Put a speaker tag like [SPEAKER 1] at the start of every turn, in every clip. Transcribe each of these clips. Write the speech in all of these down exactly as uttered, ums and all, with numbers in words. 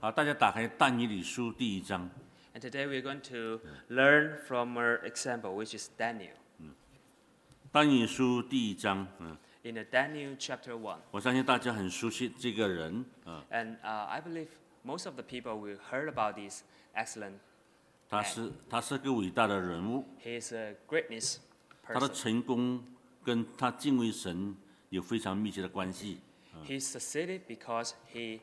[SPEAKER 1] 好，大家打开但以理书第一章。
[SPEAKER 2] And today we're going to learn from our example, which is Daniel.
[SPEAKER 1] 但以理书第一章，嗯，
[SPEAKER 2] In the Daniel chapter one.
[SPEAKER 1] 我相信大家很熟悉这个人，啊，
[SPEAKER 2] And uh, I believe most of the people will heard about this excellent
[SPEAKER 1] 他是他是个伟大的人物，
[SPEAKER 2] He is a greatness
[SPEAKER 1] 他的
[SPEAKER 2] person.
[SPEAKER 1] 成功跟他敬畏神有非常密切的关系。
[SPEAKER 2] He succeeded because he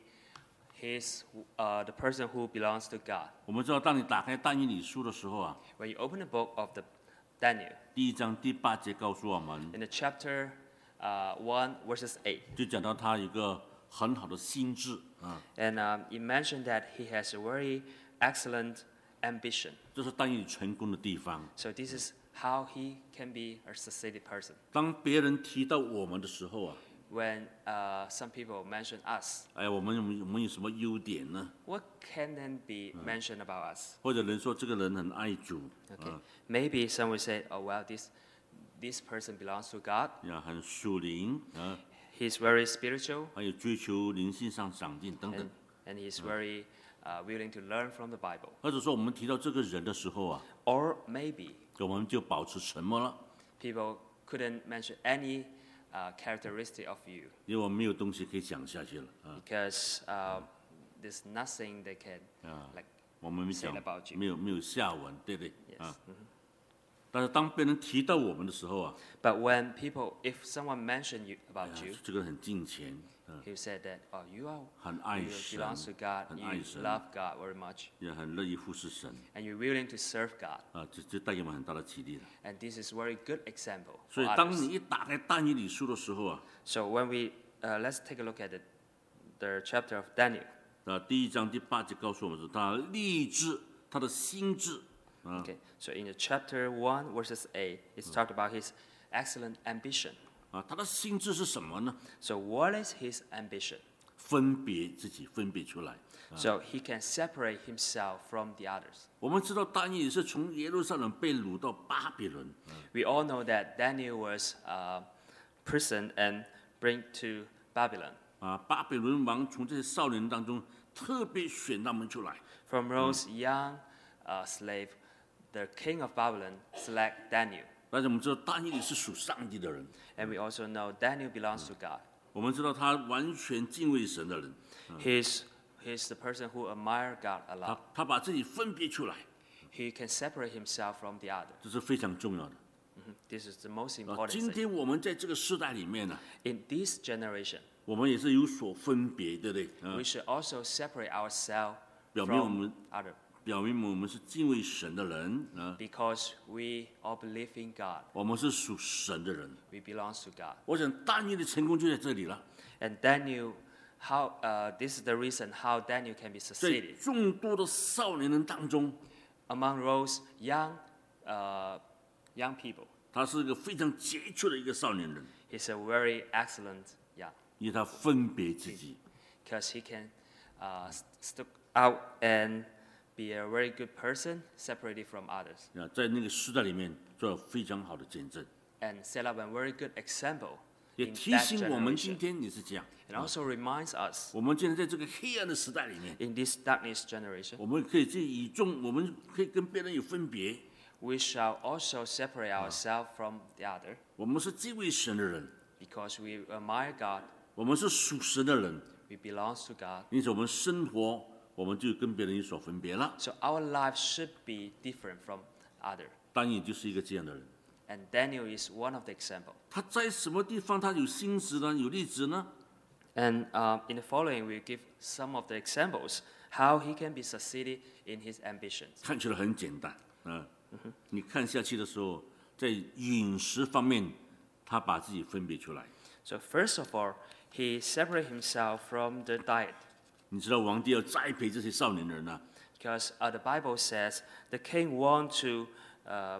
[SPEAKER 2] he is uh, the person who belongs to God.
[SPEAKER 1] 我们知道，当你打开但以理书的时候啊，
[SPEAKER 2] When you open the book of the Daniel,
[SPEAKER 1] 第一章第八节告诉我们，
[SPEAKER 2] in the chapter uh, one verses eight,
[SPEAKER 1] 就讲到他有一个很好的心智啊，
[SPEAKER 2] and um, it mentioned that he has a very excellent ambition.
[SPEAKER 1] 这是但以理成功的地方。
[SPEAKER 2] So this is how he can be a succeeded person.
[SPEAKER 1] 当别人提到我们的时候啊，
[SPEAKER 2] When uh, some people mention us,
[SPEAKER 1] 哎，我们我们我们有什么优点呢？
[SPEAKER 2] what can then be mentioned about us?
[SPEAKER 1] 或者人说这个人很爱主，
[SPEAKER 2] Okay.
[SPEAKER 1] 啊，
[SPEAKER 2] Maybe some will say, oh, well, this, this person belongs to God.
[SPEAKER 1] 呀，很属灵啊，
[SPEAKER 2] He's very spiritual,
[SPEAKER 1] 还有追求灵性上长进等等
[SPEAKER 2] and,。and he's very uh, willing to learn from the Bible.
[SPEAKER 1] 或者说我们提到这个人的时候啊，
[SPEAKER 2] Or maybe
[SPEAKER 1] 我们就保持沉默了，
[SPEAKER 2] people couldn't mention any uh, characteristic of you
[SPEAKER 1] 因为我们没有东西可以讲下去了啊
[SPEAKER 2] because uh, there's nothing they can
[SPEAKER 1] 啊，
[SPEAKER 2] like
[SPEAKER 1] 我们没
[SPEAKER 2] say
[SPEAKER 1] 讲
[SPEAKER 2] about，you.
[SPEAKER 1] 没有没有下文，对不对
[SPEAKER 2] Yes.
[SPEAKER 1] 啊？但是当别人提到我们的时候啊，
[SPEAKER 2] But when people, if someone mentioned you
[SPEAKER 1] 哎
[SPEAKER 2] about
[SPEAKER 1] 呀
[SPEAKER 2] you,
[SPEAKER 1] 这个人很敬虔，嗯，
[SPEAKER 2] he said that, oh, you are
[SPEAKER 1] 很爱
[SPEAKER 2] you
[SPEAKER 1] 神，
[SPEAKER 2] belongs to God,
[SPEAKER 1] 很
[SPEAKER 2] you
[SPEAKER 1] 爱神，
[SPEAKER 2] love God very much,
[SPEAKER 1] 也很乐意服侍神
[SPEAKER 2] and you're willing to serve God.
[SPEAKER 1] 啊，这这带给我们很大的激励了。
[SPEAKER 2] And this is very good example
[SPEAKER 1] 所
[SPEAKER 2] for
[SPEAKER 1] 以，当
[SPEAKER 2] others.
[SPEAKER 1] 你一打开但以理书的时候啊，
[SPEAKER 2] So when we uh, let's take a look at the, the chapter of Daniel.
[SPEAKER 1] 啊，第一章第八节告诉我们说，他立志，他的心智啊，
[SPEAKER 2] Okay, so in the chapter one verses eight, it's talked about his excellent ambition.
[SPEAKER 1] 啊，他的心智是什么呢？
[SPEAKER 2] So what is his ambition?
[SPEAKER 1] 分别自己，分别出来。
[SPEAKER 2] So he can separate himself from the others.
[SPEAKER 1] 我们知道但以理是从耶路撒冷被掳到巴比伦，
[SPEAKER 2] We all know that Daniel was uh, prisoned and bring to Babylon.
[SPEAKER 1] 啊，巴比伦王从这些少年当中特别选他们出来，
[SPEAKER 2] From those young uh, slave, the king of Babylon select Daniel.
[SPEAKER 1] 但是我们知道但以理是属上帝的人，
[SPEAKER 2] And we also know Daniel belongs to God.
[SPEAKER 1] 我们知道他完全敬畏神的人，
[SPEAKER 2] He's, he's the person who admires God a
[SPEAKER 1] 他
[SPEAKER 2] lot.
[SPEAKER 1] 他把自己分别出来，
[SPEAKER 2] He can separate himself from the other.
[SPEAKER 1] 这是非常重要的。
[SPEAKER 2] Mhm. This is the most
[SPEAKER 1] 啊，
[SPEAKER 2] important
[SPEAKER 1] 今
[SPEAKER 2] thing.
[SPEAKER 1] 天我们在这个时代里面呢，
[SPEAKER 2] In this generation,
[SPEAKER 1] 我们也是有所分别，对不对？啊
[SPEAKER 2] we，should also separate ourselves
[SPEAKER 1] 表明我
[SPEAKER 2] from
[SPEAKER 1] 们
[SPEAKER 2] other
[SPEAKER 1] 表明我们是敬畏神的人啊，
[SPEAKER 2] because we all believe in God.
[SPEAKER 1] 我们是属神的人。
[SPEAKER 2] We belong to God.
[SPEAKER 1] 我想但以理的成功就在这里了，
[SPEAKER 2] And Daniel, how uh, this is the reason how Daniel can be
[SPEAKER 1] 在
[SPEAKER 2] succeeded
[SPEAKER 1] 众多的少年人当中，
[SPEAKER 2] among those young, uh, young people.
[SPEAKER 1] 他是一个非常杰出的一个少年人，
[SPEAKER 2] He's a very excellent young
[SPEAKER 1] 因为他分别自己，
[SPEAKER 2] because he can uh, stick out and be a very good person, separated from others,
[SPEAKER 1] 啊，在那个时代里面做了非常好的见证，
[SPEAKER 2] and set up a very good example
[SPEAKER 1] 也
[SPEAKER 2] in
[SPEAKER 1] 提
[SPEAKER 2] that
[SPEAKER 1] 醒我们今
[SPEAKER 2] generation.
[SPEAKER 1] 天也是这样。
[SPEAKER 2] And also reminds us
[SPEAKER 1] 我们今天在这个黑暗的时代里面，
[SPEAKER 2] in this darkness generation,
[SPEAKER 1] 我们可以去与众，我们可以跟别人有分别。
[SPEAKER 2] we shall also separate ourselves from the other
[SPEAKER 1] 我们是敬畏神的人，
[SPEAKER 2] because we admire God,
[SPEAKER 1] 我们是属神的人，
[SPEAKER 2] we belong to God.
[SPEAKER 1] 因此我们生活，我们就跟别人有所分别了。
[SPEAKER 2] So our life should be different from other.
[SPEAKER 1] 但也就是一个这样的人，
[SPEAKER 2] And Daniel is one of the example.
[SPEAKER 1] 他在什么地方他有心思呢？有例子呢？
[SPEAKER 2] And um, in the following, we give some of the examples how he can be succeeded in his ambitions.
[SPEAKER 1] 看起来很简单，嗯，你看下去的时候，在饮食方面，他把自己分别出来。
[SPEAKER 2] So first of all, he separated himself from the diet
[SPEAKER 1] 你知道皇帝要栽培这些少年人啊，
[SPEAKER 2] because uh, the Bible says the king want to uh,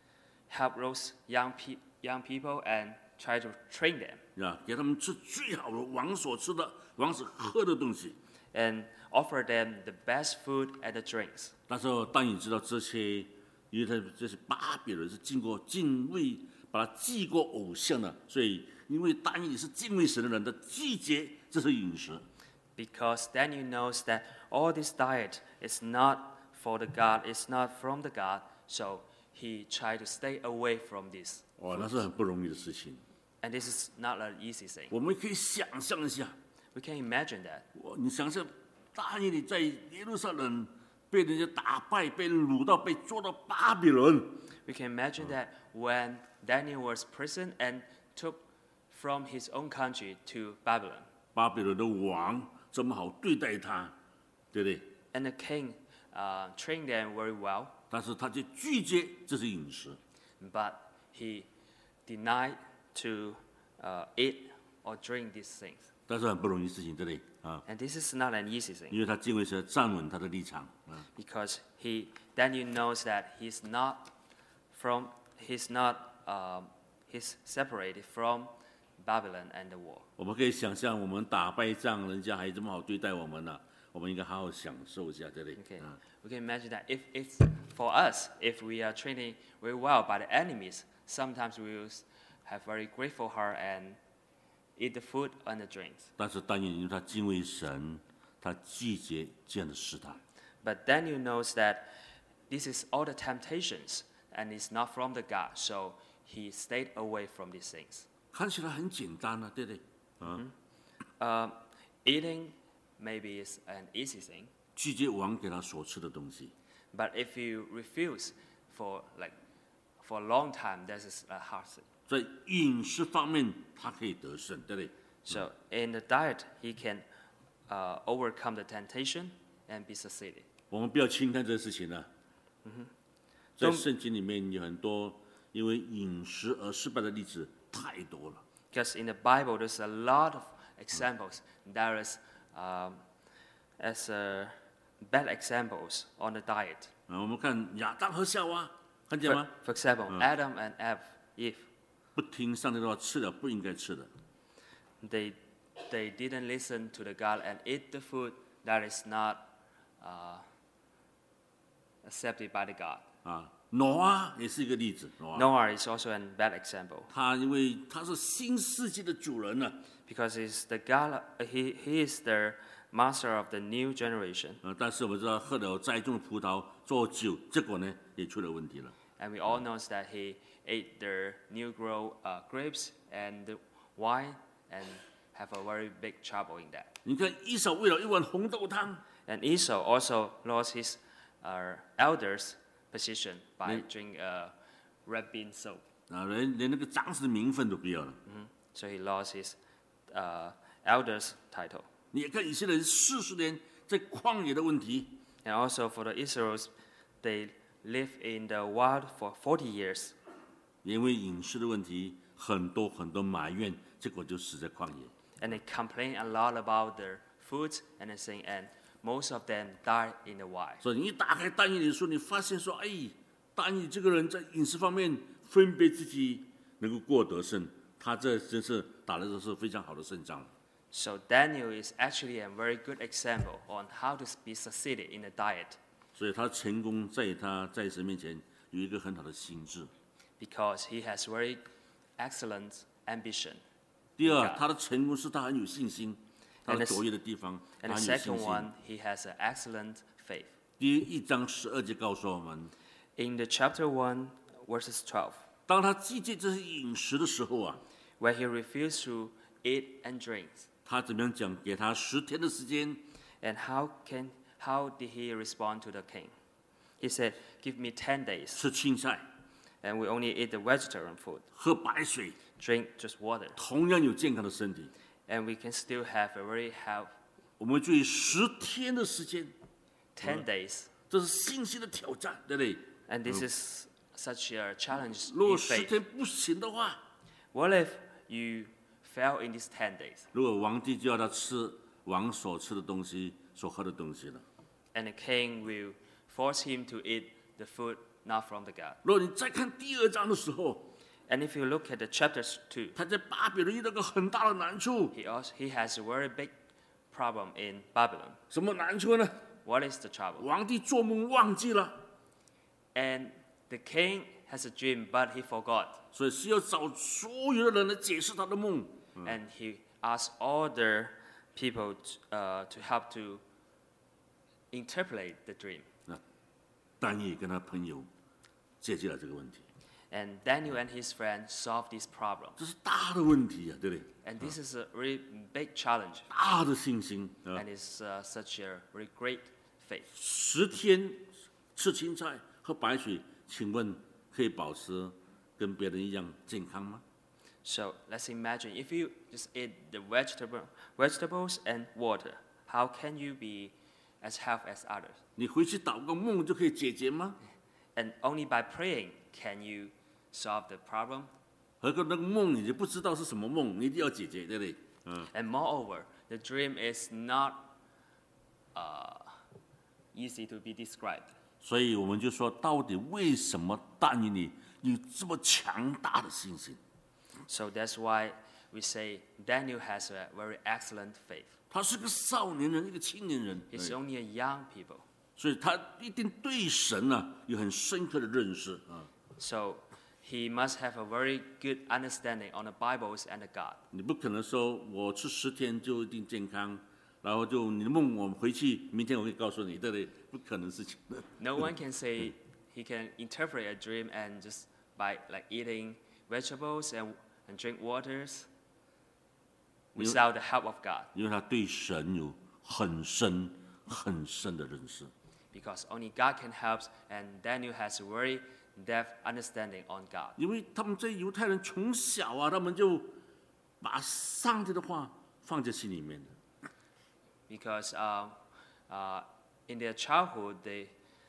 [SPEAKER 2] help those young, pe- young people and try to train them
[SPEAKER 1] 是吧？给他们吃最好的王所吃的、王所喝的东西。
[SPEAKER 2] and offer them the best food and the drinks.
[SPEAKER 1] 但是当你知道这些，因为他这些巴比伦是经过敬畏，把他祭过偶像的，所以因为但以理是敬畏神的人的季节，这是饮食。
[SPEAKER 2] because Daniel knows that all this diet is not for the God, it's not from the God, so he tried to stay away from this.
[SPEAKER 1] 哇，那是很不容易的事情。
[SPEAKER 2] And this is not an easy thing.
[SPEAKER 1] 我们可以想象一下，
[SPEAKER 2] We can imagine that.
[SPEAKER 1] 我你想象大耶利在耶路撒冷被人家打败，被掳到，被捉到巴比伦。
[SPEAKER 2] We can imagine that when Daniel was prisoned and took from his own country to Babylon.
[SPEAKER 1] 巴比伦的王这么好对待他，对不对？
[SPEAKER 2] And the king uh, trained them very well,
[SPEAKER 1] 但是他就拒绝这是饮食，
[SPEAKER 2] but he denied to uh, eat or drink these things.
[SPEAKER 1] 但是很不容易的事情，对不对？啊，
[SPEAKER 2] And this is not an easy thing
[SPEAKER 1] 因为他敬畏神，站稳他的立场啊。
[SPEAKER 2] because he Daniel knows that he's not from he's not um, he's separated from Babylon and the war.
[SPEAKER 1] 我们可以想象，我们打败仗，人家还这么好对待我们呢、我们应该好好享受一下，对不对？
[SPEAKER 2] Okay.
[SPEAKER 1] 啊，
[SPEAKER 2] We can imagine that if it's for us, if we are training very well by the enemies, sometimes we will have very grateful heart and eat the food and the drinks.
[SPEAKER 1] 但是但因为他敬畏神，他拒绝这样的试探。
[SPEAKER 2] But Daniel knows that this is all the temptations and it's not from the God, so he stayed away from these things.
[SPEAKER 1] 看起来很简单啊，对不对？啊，
[SPEAKER 2] Uh, eating maybe is an easy thing,
[SPEAKER 1] 拒绝王给他所吃的东西，
[SPEAKER 2] but if you refuse for like for a long time, this is a hard thing.
[SPEAKER 1] 在饮食方面他可以得胜，对不对？
[SPEAKER 2] So in the diet, he can uh, overcome the temptation and be succeeded.
[SPEAKER 1] 我们不要轻看这个事情呢、在圣经里面有很多因为饮食而失败的例子太多了。
[SPEAKER 2] Because in the Bible, there's a lot of examples. There is um, as uh, bad examples on the diet.
[SPEAKER 1] 啊，我们看亚当和夏娃，看见
[SPEAKER 2] For,
[SPEAKER 1] 吗？
[SPEAKER 2] for example, Adam and Eve, Eve,
[SPEAKER 1] 不听上帝的话，吃了不应该吃的。
[SPEAKER 2] they they didn't listen to the God and eat the food that is not uh, accepted by the God.
[SPEAKER 1] 啊，挪啊也是一个例子，挪啊，
[SPEAKER 2] Noah is also a bad example
[SPEAKER 1] 他因为他是新世纪的主人呢、
[SPEAKER 2] because he's the God. He he is the master of the new generation.
[SPEAKER 1] 啊，但是我们知道喝了栽种的葡萄做酒，结果呢也出了问题了。
[SPEAKER 2] And we all know that he ate the new grow uh, grapes and the wine and have a very big trouble in that.
[SPEAKER 1] 你看，伊扫为了一碗红豆汤，
[SPEAKER 2] And Esau also lost his uh, elders' position by drinking uh, red bean soup.
[SPEAKER 1] 啊，连连那个长子的名分都不要了。
[SPEAKER 2] So he lost his uh, elders' title.
[SPEAKER 1] 你也看以色列人四十年在旷野的问题，
[SPEAKER 2] And also for the Israelites, they lived in the wild for forty years.
[SPEAKER 1] 因为饮食的问题，很多很多埋怨，结果就死在旷野。
[SPEAKER 2] And they complain a lot about their food and everything, and most of them died in the wild.
[SPEAKER 1] 所以你一打开但以理的书，你发现说，哎，但以理这个人在饮食方面分别自己能够过得胜，他这真是打的都是非常好的胜仗。
[SPEAKER 2] So Daniel is actually a very good example on how to be succeeded in the diet,
[SPEAKER 1] 所以他成功在他在神面前有一个很好的心智。
[SPEAKER 2] because he has very excellent ambition.
[SPEAKER 1] 第二，他的成功是他很有信心，他
[SPEAKER 2] And
[SPEAKER 1] 的
[SPEAKER 2] the-
[SPEAKER 1] 卓越的地方，他
[SPEAKER 2] And
[SPEAKER 1] 很
[SPEAKER 2] the
[SPEAKER 1] 有信
[SPEAKER 2] second
[SPEAKER 1] 心。
[SPEAKER 2] one, he has an excellent faith.
[SPEAKER 1] 第一章十二节告诉我们，
[SPEAKER 2] In the chapter one, verses twelve,
[SPEAKER 1] 当他拒绝这些饮食的时候啊，
[SPEAKER 2] where he refused to eat and drink,
[SPEAKER 1] 他怎么样讲？给他十天的时间，
[SPEAKER 2] and how can how did he respond to the king? He said, "Give me ten days,
[SPEAKER 1] 吃青菜，
[SPEAKER 2] and we only eat the vegetarian food,
[SPEAKER 1] 喝白水，
[SPEAKER 2] drink just water,
[SPEAKER 1] 同样有健康的身体。
[SPEAKER 2] and we can still have a very health."
[SPEAKER 1] 我们注意十天的时间，
[SPEAKER 2] Ten days,
[SPEAKER 1] 这是信心的挑战，对不对？
[SPEAKER 2] and this is such a challenge
[SPEAKER 1] 如果
[SPEAKER 2] in
[SPEAKER 1] 十
[SPEAKER 2] faith.
[SPEAKER 1] 天不行的话，
[SPEAKER 2] What if you fail in these ten days,
[SPEAKER 1] 如果皇帝就要他吃王所吃的东西、所喝的东西了。
[SPEAKER 2] and the king will force him to eat the food not from the God?
[SPEAKER 1] 如果你再看第二章的时候，
[SPEAKER 2] And if you look at the chapters two,
[SPEAKER 1] 他在巴比伦遇到个很大的难处，
[SPEAKER 2] he also he has a very big problem in Babylon.
[SPEAKER 1] 什么难处呢？
[SPEAKER 2] What is the trouble?
[SPEAKER 1] 皇帝做梦忘记了，
[SPEAKER 2] And the king has a dream, but he forgot,
[SPEAKER 1] 所以需要找所有的人来解释他的梦。
[SPEAKER 2] and he asked all the people t- uh, to help to interpret the dream.
[SPEAKER 1] 那但也跟他朋友解决了这个问题，
[SPEAKER 2] And Daniel and his friend solved this problem.
[SPEAKER 1] 这是大的问题啊，对不对？
[SPEAKER 2] And this is a really big challenge.
[SPEAKER 1] 大的信心啊！
[SPEAKER 2] And it's uh, such a really great faith.
[SPEAKER 1] 十天吃青菜喝白水，请问可以保持跟别人一样健康吗？
[SPEAKER 2] So let's imagine if you just eat the vegetable, vegetables and water, how can you be as healthy as others?
[SPEAKER 1] 你回去祷个梦就可以解决吗？
[SPEAKER 2] And only by praying can you solve the problem.
[SPEAKER 1] 何况那个梦你就不知道是什么梦，你一定要解决，对不对？嗯，
[SPEAKER 2] And moreover, the dream is not uh, easy to be described.
[SPEAKER 1] 所以我们就说，到底为什么但以理有这么强大的信心？
[SPEAKER 2] So that's why we say Daniel has a very excellent faith.
[SPEAKER 1] 他是个少年人，一个青年人，
[SPEAKER 2] He's
[SPEAKER 1] 对
[SPEAKER 2] only a young people.
[SPEAKER 1] 所以他一定对神啊有很深刻的认识啊。
[SPEAKER 2] So he must have a very good understanding on the Bibles and the God.
[SPEAKER 1] 你不可能说我吃十天就一定健康，然后就你的梦我们回去，明天我会告诉你，对不对？不可能事情的。
[SPEAKER 2] No one can say he can interpret a dream and just by like eating vegetables and, and drink waters without the help of God.
[SPEAKER 1] 因为他对神有很深很深的认识。
[SPEAKER 2] Because only God can help, and Daniel has a very depth understanding on God.
[SPEAKER 1] 因为他们这犹太人从小啊，他们就把上帝的话放在心里面的。
[SPEAKER 2] Because uh, uh, in their childhood, they,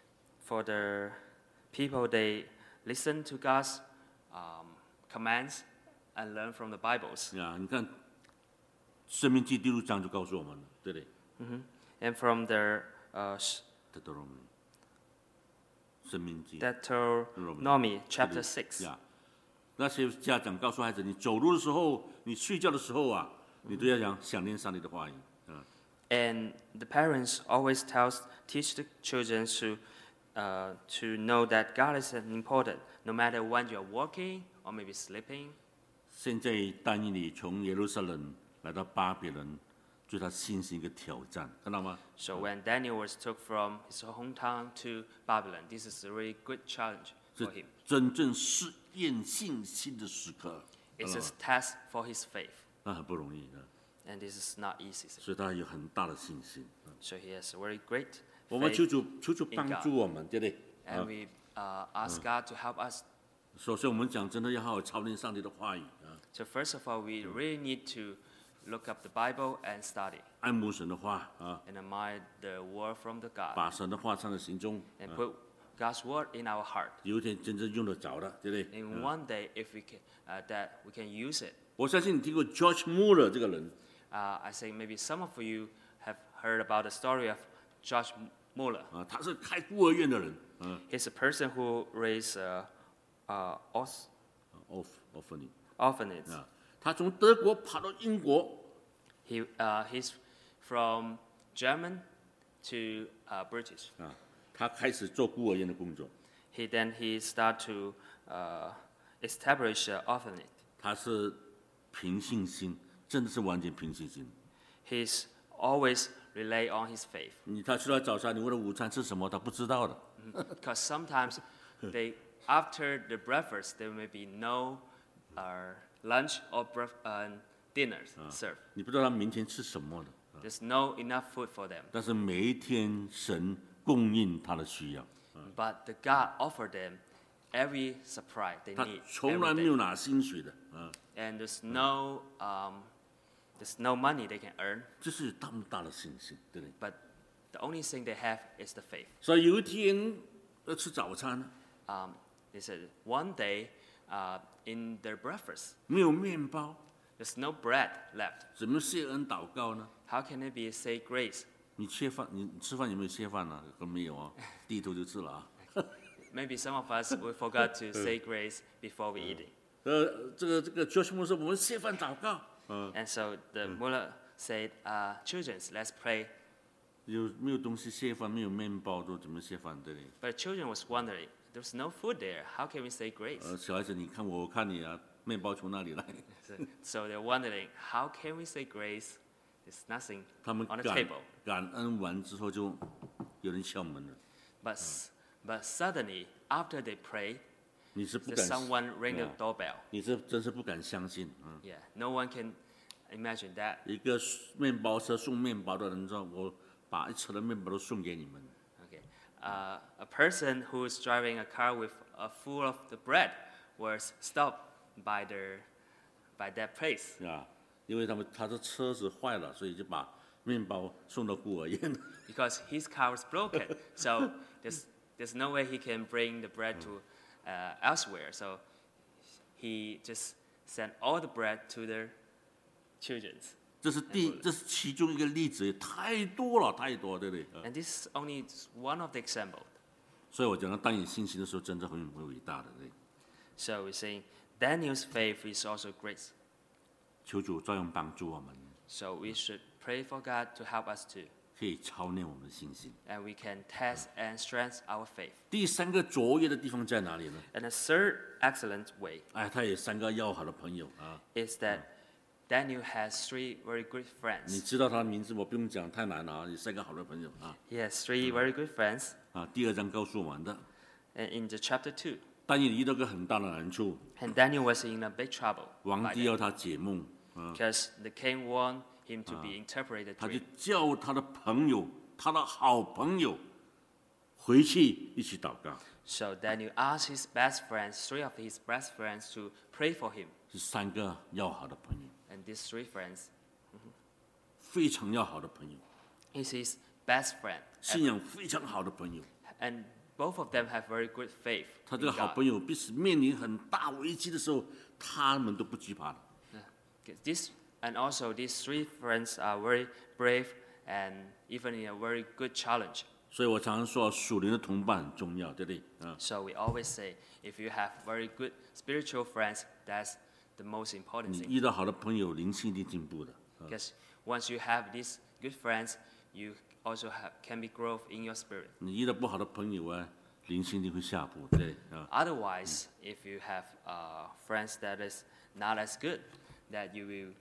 [SPEAKER 2] for the people, they listen to God's um, commands and learn from the Bibles.
[SPEAKER 1] 呀，你看《生命记》第六章就告诉我们了，对不对？
[SPEAKER 2] And from their uh, s-
[SPEAKER 1] 德多罗尼，《生命记》
[SPEAKER 2] Deuteronomy chapter six.
[SPEAKER 1] 呀，那些家长告诉孩子，你走路的时候，你睡觉的时候啊，你都要想想念上帝的话语啊。
[SPEAKER 2] And the parents always tells, teach the children to, uh, to know that God is important, no matter when you're walking or maybe sleeping.
[SPEAKER 1] 现在但以理从耶路撒冷来到巴比伦，对他信心一个挑战，看到吗？
[SPEAKER 2] So when Daniel was took from his hometown to Babylon, this is a really good challenge
[SPEAKER 1] 是
[SPEAKER 2] for him.
[SPEAKER 1] 真正试验信心的时刻，
[SPEAKER 2] It's
[SPEAKER 1] 看
[SPEAKER 2] a
[SPEAKER 1] 到吗
[SPEAKER 2] test for his faith,
[SPEAKER 1] 那很不容易的，
[SPEAKER 2] and this is not easy.
[SPEAKER 1] 所以他有很大的信心。
[SPEAKER 2] So he has a very great
[SPEAKER 1] 我们求
[SPEAKER 2] faith,
[SPEAKER 1] 主求主帮助我们，对不对？
[SPEAKER 2] and we uh, ask God to help us.
[SPEAKER 1] 首先，我们讲真的要好好操练上帝的话语啊，
[SPEAKER 2] So first of all, we really need to look up the Bible and study
[SPEAKER 1] 爱慕神的话啊，
[SPEAKER 2] and admire the word from the God,
[SPEAKER 1] 把神的话放在心中，
[SPEAKER 2] and
[SPEAKER 1] 啊
[SPEAKER 2] put God's word in our heart.
[SPEAKER 1] 有一天真正用得着的，对不对？
[SPEAKER 2] And one day, if we can, uh, that we can use it.
[SPEAKER 1] 我相信你听过 George Muller 这个人，
[SPEAKER 2] Uh, I think maybe some of you have heard about the story of George Muller.
[SPEAKER 1] 啊，他是开孤儿院的人，嗯
[SPEAKER 2] He's a person who raised uh, uh, os-
[SPEAKER 1] ，off offering
[SPEAKER 2] orphanages.
[SPEAKER 1] 啊，他从德国跑到英国，
[SPEAKER 2] He, uh, he's from German to uh, British.
[SPEAKER 1] 啊，他开始做孤儿院的工作，
[SPEAKER 2] He then he start to uh, establish an orphanage.
[SPEAKER 1] 他是凭信心，真的是完全凭信心。
[SPEAKER 2] He's always rely on his faith.
[SPEAKER 1] 你他吃了早餐，你问他午餐吃什么，他不知道的。
[SPEAKER 2] Because sometimes they, after the breakfast, there may be no uh, lunch or bref- uh, dinners served.
[SPEAKER 1] 你不知道他明天吃什么的，
[SPEAKER 2] There's no enough food for them.
[SPEAKER 1] 但是每一天神供应他的需要，
[SPEAKER 2] But the God offered them every supply they
[SPEAKER 1] 他
[SPEAKER 2] need
[SPEAKER 1] 从来
[SPEAKER 2] every
[SPEAKER 1] 没
[SPEAKER 2] day.
[SPEAKER 1] 有拿薪水的啊，
[SPEAKER 2] And there's no, um, there's no money they can earn.
[SPEAKER 1] 这是有多么大的信心，对不对？
[SPEAKER 2] But the only thing they have is the faith.
[SPEAKER 1] 所以有一天要吃早餐呢，
[SPEAKER 2] Um, they said one day uh, in their breakfast,
[SPEAKER 1] 没有面包，
[SPEAKER 2] there's no bread left.
[SPEAKER 1] 怎么谢恩祷告呢？
[SPEAKER 2] How can it be say grace?
[SPEAKER 1] 你切饭，你你吃饭有没有切饭呢？可能没有啊，低头就吃了啊。
[SPEAKER 2] Maybe some of us we forgot to say grace before we eating.
[SPEAKER 1] 呃，这个这个 Josh Moore 说我们谢饭祷告，嗯，
[SPEAKER 2] And so the Mullah said, uh, children, let's pray.
[SPEAKER 1] 有没有东西谢饭？没有面包，都怎么谢饭？对不对？
[SPEAKER 2] But children was wondering, there's no food there. How can we say grace?
[SPEAKER 1] 呃，小孩子，你看我，我看你啊，面包从哪里来？
[SPEAKER 2] So, so they're wondering, how can we say grace? It's nothing
[SPEAKER 1] 他们
[SPEAKER 2] on the
[SPEAKER 1] 感
[SPEAKER 2] table.
[SPEAKER 1] 感恩完之后，就有人敲门了。
[SPEAKER 2] But, s- but suddenly, after they pray,
[SPEAKER 1] 你是不
[SPEAKER 2] there's
[SPEAKER 1] 敢，
[SPEAKER 2] someone ring the
[SPEAKER 1] 啊
[SPEAKER 2] doorbell.
[SPEAKER 1] 你是真是不敢相信啊！
[SPEAKER 2] Yeah, no one can imagine that.
[SPEAKER 1] 一个面包车送面包的人说：“我把一车的面包都送给你们。
[SPEAKER 2] Okay. Uh, a person who is driving a car with a full of the bread was stopped by their by that place ”
[SPEAKER 1] 啊，因为他们他的车子坏了，所以就把面包送到孤儿院。
[SPEAKER 2] because his car was broken. So there's there's no way he can bring the bread to uh, elsewhere. So he just sent all the bread to their children's.
[SPEAKER 1] 这是第，这是其中一个例子，太多了，太多，对不对？啊
[SPEAKER 2] And this is only one of the example.
[SPEAKER 1] 所以我讲到当你信心的时候，真的很很伟大的，对。
[SPEAKER 2] So we're saying Daniel's faith is also great.
[SPEAKER 1] 求主照样帮助我们，
[SPEAKER 2] So we should pray for God to help us too.
[SPEAKER 1] 可以操练我们的信心。
[SPEAKER 2] And we can test and strengthen our faith.
[SPEAKER 1] 第三个卓越的地方在哪里呢？
[SPEAKER 2] And a third excellent way
[SPEAKER 1] 哎，他有三个要好的朋友啊。
[SPEAKER 2] is that Daniel has three very good
[SPEAKER 1] 你
[SPEAKER 2] friends.
[SPEAKER 1] 知道他的名字，我不用讲，太难了啊！有三个好的朋友啊
[SPEAKER 2] He has three very good friends.
[SPEAKER 1] 啊！第二章告诉我们的，
[SPEAKER 2] And in the chapter two,
[SPEAKER 1] 但也遇到个很大的难处，
[SPEAKER 2] and Daniel was in a big trouble
[SPEAKER 1] 皇
[SPEAKER 2] by
[SPEAKER 1] 帝
[SPEAKER 2] then,
[SPEAKER 1] 要他解梦啊，
[SPEAKER 2] because the king wanted him to be interpreted
[SPEAKER 1] 他就
[SPEAKER 2] dream.
[SPEAKER 1] 叫他的朋友，他的好朋友回去一起祷告。
[SPEAKER 2] So Daniel asked his best friends, three of his best friends, to pray for him.
[SPEAKER 1] 是三个要好的朋友，
[SPEAKER 2] And these three friends
[SPEAKER 1] 非常要好的朋友，
[SPEAKER 2] is his best friend.
[SPEAKER 1] 信仰非常好的朋友。
[SPEAKER 2] And both of them have very good faith
[SPEAKER 1] 他
[SPEAKER 2] in
[SPEAKER 1] 这个好
[SPEAKER 2] God.
[SPEAKER 1] 朋友，即使面临很大危机的时候，他们都不惧怕的。
[SPEAKER 2] Okay, This, and also these three friends are very brave and even in a very good challenge.
[SPEAKER 1] 所以我常常说，属灵的同伴很重要，对不对？啊，
[SPEAKER 2] So we always say, if you have very good spiritual friends, that's the most important
[SPEAKER 1] 你
[SPEAKER 2] thing.
[SPEAKER 1] 遇到好的朋友，灵性一定进步的。
[SPEAKER 2] Because once you have these good friends, you also have, can be growth in your spirit.
[SPEAKER 1] 你遇到不好的朋友啊，灵性一定会下步，对不对？啊，
[SPEAKER 2] Otherwise, if you have uh, friends that is not as good, that you will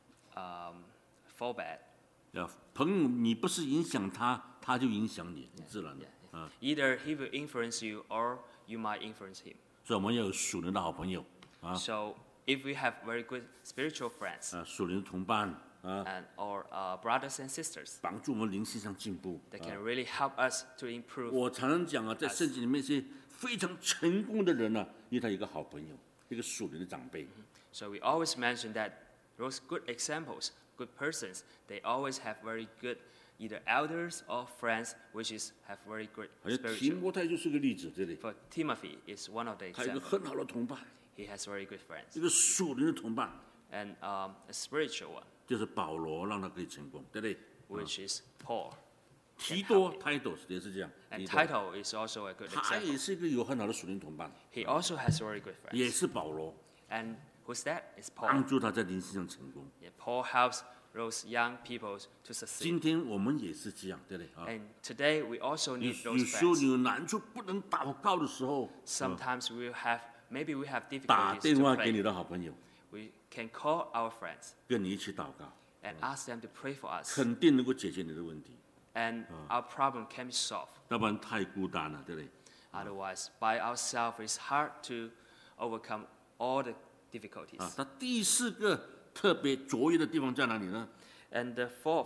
[SPEAKER 2] um, fall bad.
[SPEAKER 1] 要朋友，你不是影响他，他就影响你，很自然的
[SPEAKER 2] Yeah, yeah.
[SPEAKER 1] 啊。
[SPEAKER 2] Either he will influence you or you might influence him.
[SPEAKER 1] 所以我们要有属灵的好朋友啊
[SPEAKER 2] So if we have very good spiritual friends
[SPEAKER 1] 啊，属灵的同伴啊，
[SPEAKER 2] and or uh, brothers and sisters
[SPEAKER 1] 帮助我们灵性上进步。
[SPEAKER 2] that
[SPEAKER 1] 啊
[SPEAKER 2] can really help us to improve.
[SPEAKER 1] 我常常讲啊，在圣经里面一些非常成功的人呢、啊，因为他有一个好朋友，一个属灵的长辈。
[SPEAKER 2] So we always mention that those good examples, good persons, they always have very good either elders or friends, which is have very good
[SPEAKER 1] 好像提
[SPEAKER 2] spiritual.
[SPEAKER 1] 摩太就是个例子，对不对？
[SPEAKER 2] For Timothy is one of the
[SPEAKER 1] 他有一个
[SPEAKER 2] examples.
[SPEAKER 1] 很好的同伴，
[SPEAKER 2] He has very good friends
[SPEAKER 1] 一个属灵的同伴，
[SPEAKER 2] and um, a spiritual one,
[SPEAKER 1] 就是保罗，让他可以成功，对不对？
[SPEAKER 2] which is Paul.
[SPEAKER 1] 提多 Titus 也是这样，
[SPEAKER 2] And
[SPEAKER 1] 提多
[SPEAKER 2] Title is also a good
[SPEAKER 1] 他
[SPEAKER 2] example.
[SPEAKER 1] 也是一个有很好的属灵同伴，
[SPEAKER 2] He also has very good
[SPEAKER 1] 也
[SPEAKER 2] friends.
[SPEAKER 1] 是保罗
[SPEAKER 2] And who's that? It's
[SPEAKER 1] 帮
[SPEAKER 2] Paul.
[SPEAKER 1] 助他在灵性上成功。
[SPEAKER 2] Yeah, Paul helps those young people to succeed.
[SPEAKER 1] 今天我们也是这样，对不对啊？
[SPEAKER 2] And today we also
[SPEAKER 1] 有
[SPEAKER 2] need
[SPEAKER 1] 有
[SPEAKER 2] those
[SPEAKER 1] 时候
[SPEAKER 2] friends.
[SPEAKER 1] 你有难处不能祷告的时候，
[SPEAKER 2] Sometimes we will have, maybe we have
[SPEAKER 1] 打
[SPEAKER 2] difficulties
[SPEAKER 1] 电
[SPEAKER 2] to
[SPEAKER 1] 话给你
[SPEAKER 2] pray.
[SPEAKER 1] 的好朋友，
[SPEAKER 2] We can call our friends
[SPEAKER 1] 跟你一起祷告，
[SPEAKER 2] and ask them to pray for us.
[SPEAKER 1] 肯定能够解决你的问题。
[SPEAKER 2] And our problem can be solved.
[SPEAKER 1] 要不然太孤单了，对不对？
[SPEAKER 2] Otherwise, by ourselves, it's hard to overcome all the
[SPEAKER 1] 啊
[SPEAKER 2] difficulties.，
[SPEAKER 1] 那第四个特别卓越的地方在哪里呢？
[SPEAKER 2] And the fourth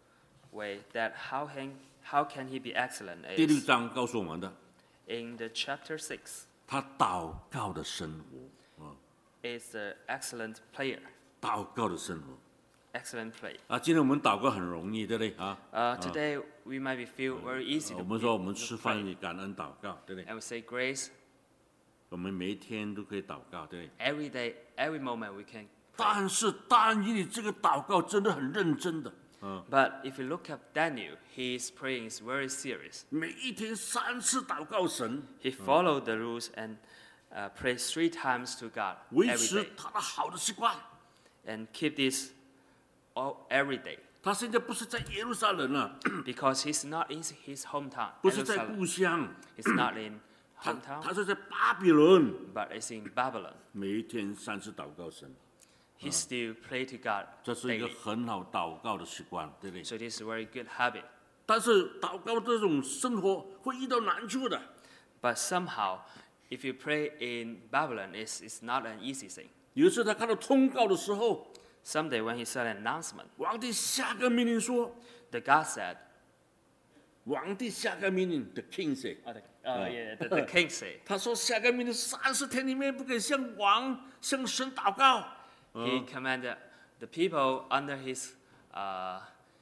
[SPEAKER 2] way that how can, how can he be excellent
[SPEAKER 1] 第六
[SPEAKER 2] is
[SPEAKER 1] 章告诉我们的，
[SPEAKER 2] in the chapter six,
[SPEAKER 1] 他祷告的生活啊，
[SPEAKER 2] is the excellent player,
[SPEAKER 1] 祷告的生活
[SPEAKER 2] excellent play.
[SPEAKER 1] 啊。今天我们祷告很容易，对不对啊？
[SPEAKER 2] Uh, today, we might be feel very easy
[SPEAKER 1] 我
[SPEAKER 2] to,
[SPEAKER 1] 们说我们
[SPEAKER 2] to
[SPEAKER 1] 吃饭
[SPEAKER 2] pray.
[SPEAKER 1] 也感恩祷告，对不对？
[SPEAKER 2] And we say grace
[SPEAKER 1] 我们每一天都可以祷告，对不对？
[SPEAKER 2] every day, every moment we can pray.
[SPEAKER 1] 但是但以理这个祷告真的很认真的，
[SPEAKER 2] But if you look at Daniel, his praying is very serious.
[SPEAKER 1] 每一天三次祷告神，
[SPEAKER 2] He followed the rules and uh, prays three times to God
[SPEAKER 1] 维
[SPEAKER 2] every
[SPEAKER 1] 持
[SPEAKER 2] day
[SPEAKER 1] 他的好的习惯。
[SPEAKER 2] and keep this all, every day
[SPEAKER 1] 他现在不是在耶路撒冷了，
[SPEAKER 2] because he's not in his hometown.
[SPEAKER 1] 不是在
[SPEAKER 2] Jerusalem.
[SPEAKER 1] 故乡，
[SPEAKER 2] He's not in
[SPEAKER 1] 他
[SPEAKER 2] hometown,
[SPEAKER 1] 他是在巴比伦，
[SPEAKER 2] but it's in Babylon.
[SPEAKER 1] 每一天三次祷告神。
[SPEAKER 2] he still pray to God
[SPEAKER 1] 这是一个
[SPEAKER 2] daily.
[SPEAKER 1] 很好祷告的习惯，对不对？
[SPEAKER 2] So this is a very good habit.
[SPEAKER 1] 但是祷告这种生活会遇到难处的。
[SPEAKER 2] But somehow, if you pray in Babylon, it's, it's not an easy thing.
[SPEAKER 1] 有一次他看到通告的时候，
[SPEAKER 2] Someday when he saw an announcement,
[SPEAKER 1] 皇帝下个命令说，
[SPEAKER 2] the God said,
[SPEAKER 1] 皇帝下个命令 ，the king said，
[SPEAKER 2] oh, the, uh, yeah, the, the king said,
[SPEAKER 1] 他说下个命令三十天里面不可以向王向神祷告。
[SPEAKER 2] he commanded the people under his uh,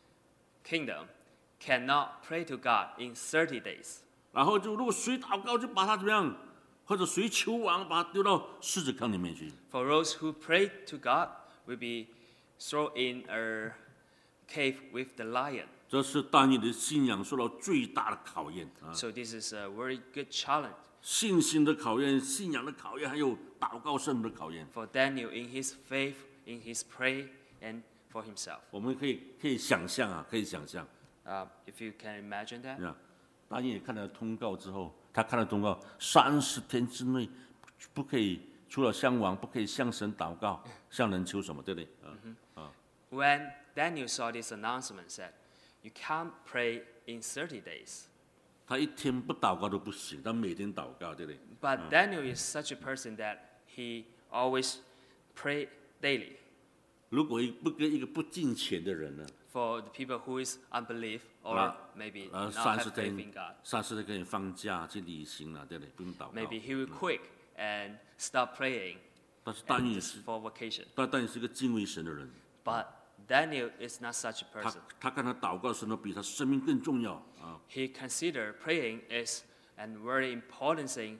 [SPEAKER 2] kingdom cannot pray to God in thirty days.
[SPEAKER 1] 然后就如果谁祷告，就把他怎么样，或者谁求王，把他丢到狮子坑里面去。
[SPEAKER 2] For those who pray to God will be thrown in a cave with the lion.
[SPEAKER 1] 这是但以理的信仰受到最大的考验啊！
[SPEAKER 2] So this is a very good challenge
[SPEAKER 1] 信心的考验、信仰的考验，还有祷告圣的考验。
[SPEAKER 2] for Daniel in his faith, in his prayer, and for himself.
[SPEAKER 1] 我们可以可以想象啊，可以想象
[SPEAKER 2] Uh, if you can imagine that.
[SPEAKER 1] 啊。但以理看了通告之后，他看了通告，三十天之内不可以除了向王，不可以向神祷告，向人求什么，对不对？啊，
[SPEAKER 2] When Daniel saw this announcement, said, "You can't pray in thirty days."
[SPEAKER 1] 他一天不祷告都不行，他每天祷告，对不对？
[SPEAKER 2] But Daniel is such a person that he always pray daily.
[SPEAKER 1] 如果一不跟一个不敬虔的人呢，
[SPEAKER 2] For the people who is unbelief or
[SPEAKER 1] 那
[SPEAKER 2] maybe
[SPEAKER 1] 呃
[SPEAKER 2] not
[SPEAKER 1] 三
[SPEAKER 2] have
[SPEAKER 1] 十
[SPEAKER 2] faith in
[SPEAKER 1] 天
[SPEAKER 2] God,
[SPEAKER 1] 三十天可以放假去旅行了，对不对？不用祷告。
[SPEAKER 2] maybe he will quit and stop praying
[SPEAKER 1] 但是但
[SPEAKER 2] and
[SPEAKER 1] 以理
[SPEAKER 2] just
[SPEAKER 1] 是，
[SPEAKER 2] for vacation.
[SPEAKER 1] 但但以理是个敬畏神的人，
[SPEAKER 2] But Daniel is not such a
[SPEAKER 1] 他
[SPEAKER 2] person.
[SPEAKER 1] 他看他祷告神都比他生命更重要啊！
[SPEAKER 2] He considered praying is a very important thing,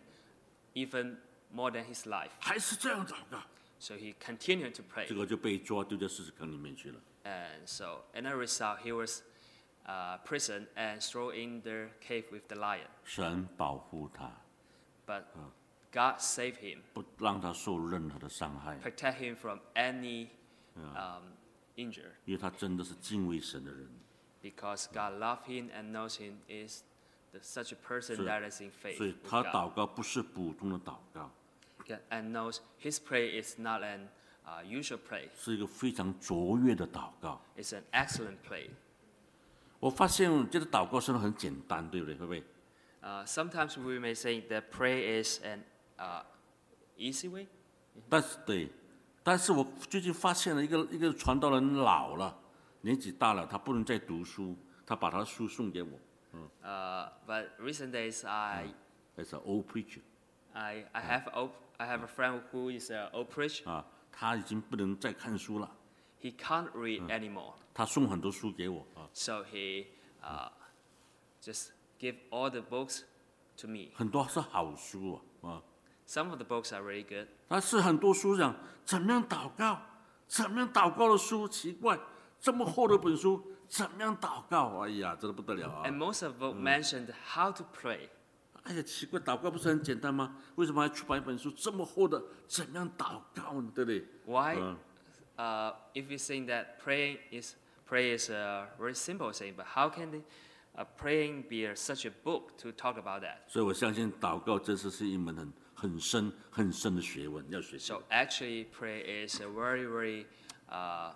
[SPEAKER 2] even more than his life.
[SPEAKER 1] 还是这样祷告，
[SPEAKER 2] So he continued to pray.
[SPEAKER 1] 这个就被抓丢在狮子坑里面去了。
[SPEAKER 2] And so, in a result, he was uh, prisoned and thrown in the cave with the lion.
[SPEAKER 1] 神保护他，
[SPEAKER 2] But God saved him,
[SPEAKER 1] 不让他受任何的伤害，
[SPEAKER 2] protect him from any um, injury,
[SPEAKER 1] 因为他真的是敬畏神的人。
[SPEAKER 2] because God loved him and knows him is the, such a person
[SPEAKER 1] 是，
[SPEAKER 2] that is in faith
[SPEAKER 1] 所以
[SPEAKER 2] with
[SPEAKER 1] 他
[SPEAKER 2] God,
[SPEAKER 1] 祷告不是普通的祷告，
[SPEAKER 2] and knows his prayer is not an uh, usual prayer.
[SPEAKER 1] 是一个非常卓越的祷告。
[SPEAKER 2] It's an excellent prayer.
[SPEAKER 1] 我发现这个祷告真的很简单，对不对？会不会？
[SPEAKER 2] Uh, sometimes we may say that prayer is an uh, easy way,
[SPEAKER 1] 但是对，但是我最近发现了一个一个传道人老了，年纪大了，他不能再读书，他把他的书送给我。
[SPEAKER 2] uh, but recent days I,
[SPEAKER 1] As an old preacher
[SPEAKER 2] I, I have op- I have a friend who is an old preacher.
[SPEAKER 1] 啊，他已经不能再看书了，
[SPEAKER 2] He can't read anymore,
[SPEAKER 1] 他送很多书给我啊，
[SPEAKER 2] so he uh, just give all the books to me.
[SPEAKER 1] 很多是好书啊啊，
[SPEAKER 2] Some of the books are really good,
[SPEAKER 1] 但是很多书讲怎么样祷告，怎么样祷告的书，奇怪，这么厚的本书，怎么样祷告？哎呀，真的不得了啊！
[SPEAKER 2] and most of the book mentioned how to pray.
[SPEAKER 1] 哎呀，奇怪，祷告不是很简单吗？为什么还出版一本书这么厚的？怎么样祷告呢？对不对？
[SPEAKER 2] Why?
[SPEAKER 1] Uh.
[SPEAKER 2] Uh, if you think that praying is prayer is a very simple thing, but how can the, uh, praying be a, such a book to talk about that?
[SPEAKER 1] 所以我相信祷告真是是一门很很深很深的学问，要学习。
[SPEAKER 2] So actually, prayer is a very very uh,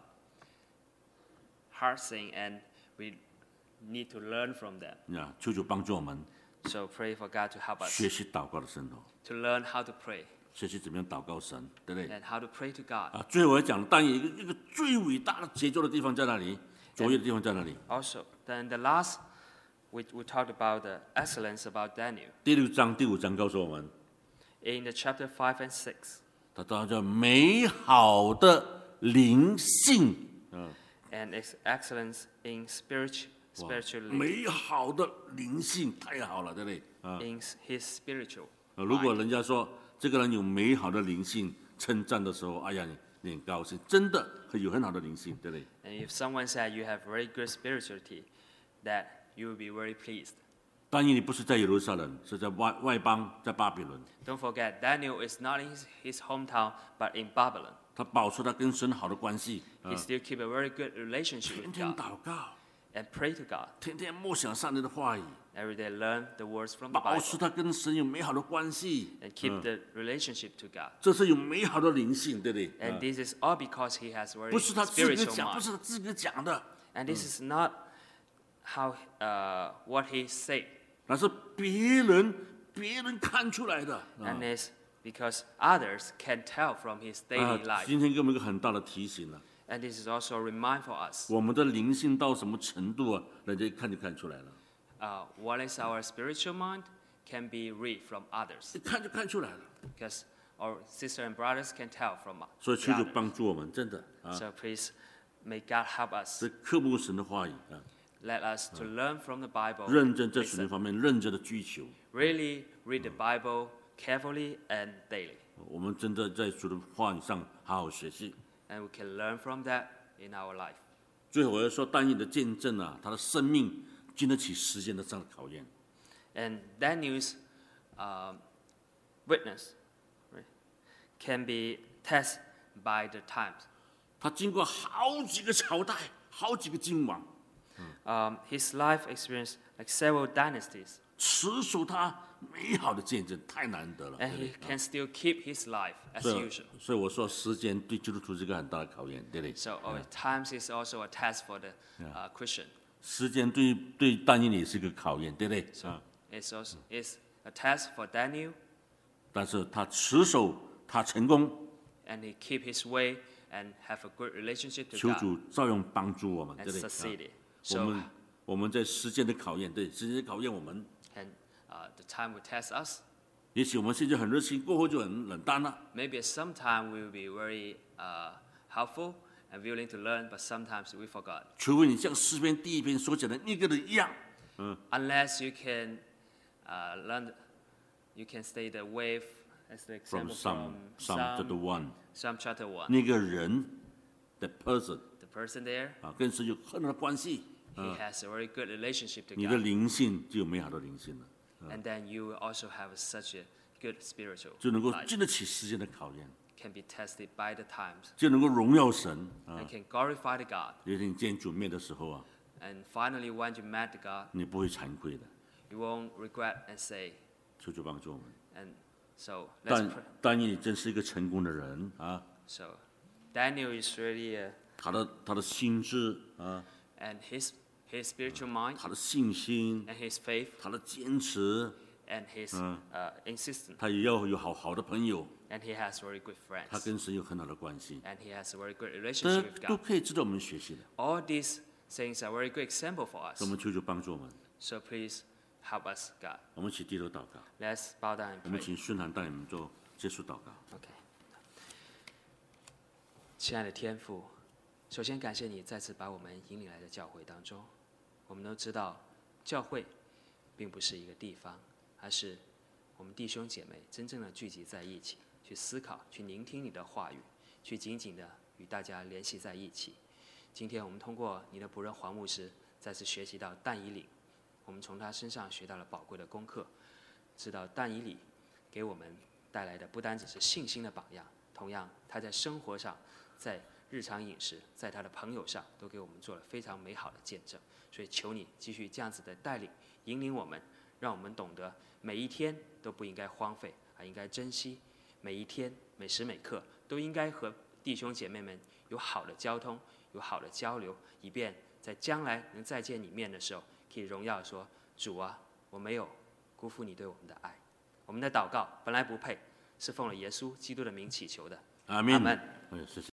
[SPEAKER 2] hard thing, and we need to learn from that.
[SPEAKER 1] 啊，求主帮助我们
[SPEAKER 2] So pray for God to help us
[SPEAKER 1] 学习祷告的生活，
[SPEAKER 2] to learn how to pray
[SPEAKER 1] 学习怎么样祷告神，对不对？
[SPEAKER 2] and how to pray to God.
[SPEAKER 1] 啊，最后我要讲，但有一个一个最伟大的杰作的地方在哪里？卓越的地方在哪里？
[SPEAKER 2] Also, then the last, we, we talked about the excellence about Daniel.
[SPEAKER 1] 第六章、第五章告诉我们，
[SPEAKER 2] In the chapter five and six,
[SPEAKER 1] 他当叫美好的灵性，嗯，
[SPEAKER 2] and its excellence in spiritual,
[SPEAKER 1] 哇
[SPEAKER 2] spiritually,
[SPEAKER 1] 美好的灵性太好了，对不对？啊，
[SPEAKER 2] in his spiritual.
[SPEAKER 1] 呃如果
[SPEAKER 2] mind.
[SPEAKER 1] 人家说这个人有美好的灵性，称赞的时候，哎呀，你你很高兴，真的有很好的灵性，对不对？
[SPEAKER 2] And if someone said you have very good spirituality, that you will be very pleased.
[SPEAKER 1] 但以理不是在耶路撒冷，是在外外邦，在巴比伦。
[SPEAKER 2] Don't forget, Daniel is not in his, his hometown, but in Babylon.
[SPEAKER 1] 他保持他跟神好的关系，啊
[SPEAKER 2] He，still keep a very good relationship
[SPEAKER 1] 天
[SPEAKER 2] with
[SPEAKER 1] 天
[SPEAKER 2] God.
[SPEAKER 1] 祷告，
[SPEAKER 2] and pray to God.
[SPEAKER 1] 天天默想上帝的话语，
[SPEAKER 2] Every day learn the words from the
[SPEAKER 1] 保持
[SPEAKER 2] Bible
[SPEAKER 1] 他跟神有美好的关系，
[SPEAKER 2] and keep the relationship to God.
[SPEAKER 1] 这是有美好的灵性，对不对？
[SPEAKER 2] And this is all because he has
[SPEAKER 1] 不
[SPEAKER 2] very
[SPEAKER 1] 是他自个
[SPEAKER 2] spiritual
[SPEAKER 1] 讲，不
[SPEAKER 2] mind.
[SPEAKER 1] 是他自个讲的，
[SPEAKER 2] And this is not how uh, what he said,
[SPEAKER 1] 那是别人别人看出来的。啊
[SPEAKER 2] and it's because others can tell from his
[SPEAKER 1] 啊
[SPEAKER 2] daily life.
[SPEAKER 1] 今天给我们一个很大的提醒了，
[SPEAKER 2] And this is also a reminder for us.
[SPEAKER 1] 我们的灵性到什么程度啊？人家一看就看出来了，
[SPEAKER 2] Uh, what is our spiritual mind can be read from others,
[SPEAKER 1] 一看就看出来了。
[SPEAKER 2] because our sisters and brothers can tell from
[SPEAKER 1] 所以
[SPEAKER 2] the
[SPEAKER 1] 求主
[SPEAKER 2] others.
[SPEAKER 1] 帮助我们，真的啊，
[SPEAKER 2] So please, may God help us.
[SPEAKER 1] 这刻慕神的话语啊，
[SPEAKER 2] Let us to learn from the Bible.
[SPEAKER 1] 认真在属
[SPEAKER 2] listen.
[SPEAKER 1] 灵方面认真的追求。
[SPEAKER 2] Really read the Bible carefully and daily.
[SPEAKER 1] 我们真的在主的话语上好好学习。
[SPEAKER 2] And we can learn from that in our life.
[SPEAKER 1] 最后我要说，但以理的见证啊，他的生命经得起时间的这样的考验。
[SPEAKER 2] And Daniel's um, witness right, can be tested by the times.
[SPEAKER 1] 他经过好几个朝代，好几个君王，
[SPEAKER 2] Um, his life experienced like several dynasties,
[SPEAKER 1] 持守他美好的见证，太难得了。
[SPEAKER 2] and
[SPEAKER 1] 对
[SPEAKER 2] he
[SPEAKER 1] 不对
[SPEAKER 2] can still keep his life as
[SPEAKER 1] 所以
[SPEAKER 2] usual.
[SPEAKER 1] 所以我说，时间对基督徒是一个很大的考验，对不对？
[SPEAKER 2] So at times it's also a test for the uh, Christian.
[SPEAKER 1] 时间对对但以理是一个考验，对不对？啊，
[SPEAKER 2] It's also it's a test for Daniel,
[SPEAKER 1] 但是他持守，他成功，
[SPEAKER 2] and he keep his way and have a good relationship to
[SPEAKER 1] 求
[SPEAKER 2] God
[SPEAKER 1] 主照样帮助我们，对
[SPEAKER 2] and
[SPEAKER 1] 不对？啊
[SPEAKER 2] succeeded.
[SPEAKER 1] 我
[SPEAKER 2] So
[SPEAKER 1] 们我们在时间的考验，对时间的考验我们，
[SPEAKER 2] and uh, the time will test us.
[SPEAKER 1] 也许我们现在很热情，过后就很冷淡了。
[SPEAKER 2] Maybe at some time we will be very uh, helpful and willing to learn, but sometimes we forgot.
[SPEAKER 1] 除非你像诗篇第一篇所讲的那个人一样，
[SPEAKER 2] Unless you can uh, learn, you can stay the wave as the
[SPEAKER 1] from
[SPEAKER 2] example
[SPEAKER 1] Psalm
[SPEAKER 2] from
[SPEAKER 1] Psalm chapter
[SPEAKER 2] Psalm,
[SPEAKER 1] one，
[SPEAKER 2] Psalm chapter one.
[SPEAKER 1] 那个人的 person
[SPEAKER 2] The person there,
[SPEAKER 1] 啊，跟神有很好的关系，
[SPEAKER 2] he has a very good relationship to
[SPEAKER 1] 你的
[SPEAKER 2] God.
[SPEAKER 1] 灵性就有美好的灵性了，
[SPEAKER 2] And then you will also have such a good spiritual
[SPEAKER 1] 就能够
[SPEAKER 2] life.
[SPEAKER 1] 经得起时间的考验，
[SPEAKER 2] Can be tested by the times
[SPEAKER 1] 就能够荣耀神啊
[SPEAKER 2] and。can glorify the God.
[SPEAKER 1] 有一天你见主面的时候啊，
[SPEAKER 2] And finally, when you met the God,
[SPEAKER 1] 你不会惭愧的。
[SPEAKER 2] you won't regret and say,
[SPEAKER 1] 求主帮助我们。
[SPEAKER 2] and so let's
[SPEAKER 1] 但
[SPEAKER 2] pray.
[SPEAKER 1] 但以理真是一个成功的人啊，
[SPEAKER 2] So Daniel is really, a,
[SPEAKER 1] 他的他的心智啊，
[SPEAKER 2] and his his spiritual mind
[SPEAKER 1] 他的信心，
[SPEAKER 2] and his faith
[SPEAKER 1] 他的坚持，
[SPEAKER 2] and his uh, insistence,
[SPEAKER 1] 他也要有好好的朋友，
[SPEAKER 2] and he has very good
[SPEAKER 1] 他
[SPEAKER 2] friends,
[SPEAKER 1] 跟神有很好的关系，
[SPEAKER 2] and he has a very good
[SPEAKER 1] 这
[SPEAKER 2] relationship with
[SPEAKER 1] 都
[SPEAKER 2] God.
[SPEAKER 1] 可以值得我们学习的。
[SPEAKER 2] All these things are very good example for
[SPEAKER 1] 所
[SPEAKER 2] us.
[SPEAKER 1] 以我们求主帮助我们，
[SPEAKER 2] So please help us, God.
[SPEAKER 1] 我们一起低头祷告，
[SPEAKER 2] Let's bow down
[SPEAKER 1] 我
[SPEAKER 2] and
[SPEAKER 1] 们
[SPEAKER 2] pray.
[SPEAKER 1] 请顺涵带你们做结束祷告。
[SPEAKER 2] OK，亲爱的天父，首先感谢你再次把我们引领来的教会当中。我们都知道，教会并不是一个地方，而是我们弟兄姐妹真正的聚集在一起，去思考、去聆听你的话语，去紧紧的与大家联系在一起。今天我们通过你的仆人黄牧师再次学习到但以理，我们从他身上学到了宝贵的功课，知道但以理给我们带来的不单只是信心的榜样，同样他在生活上，在日常饮食，在他的朋友上，都给我们做了非常美好的见证。所以求你继续这样子的带领、引领我们，让我们懂得每一天都不应该荒废，而应该珍惜每一天、每时每刻都应该和弟兄姐妹们有好的交通、有好的交流，以便在将来能再见你面的时候，可以荣耀说：主啊，我没有辜负你对我们的爱。我们的祷告本来不配，是奉了耶稣基督的名祈求的。
[SPEAKER 1] 阿门。
[SPEAKER 2] 阿门
[SPEAKER 1] 哎，谢谢。